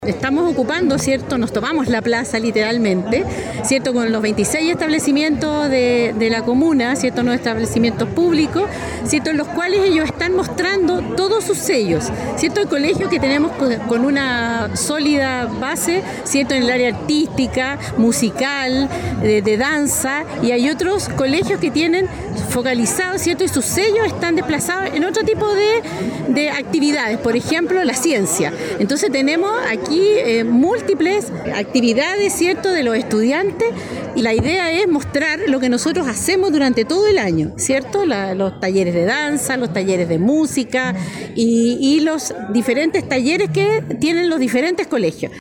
Estamos ocupando, ¿cierto? Nos tomamos la plaza literalmente, ¿cierto? Con los 26 establecimientos de la comuna, ¿cierto? Los establecimientos públicos, ¿cierto? En los cuales ellos están mostrando todos sus sellos, ¿cierto? El colegio que tenemos con una sólida base, ¿cierto? En el área artística, musical, de danza, y hay otros colegios que tienen focalizados, ¿cierto? Y sus sellos están desplazados en otro tipo de actividades, por ejemplo, la ciencia. Entonces tenemos aquí múltiples actividades, ¿cierto?, de los estudiantes, y la idea es mostrar lo que nosotros hacemos durante todo el año, ¿cierto? Los talleres de danza, los talleres de música y los diferentes talleres que tienen los diferentes colegios.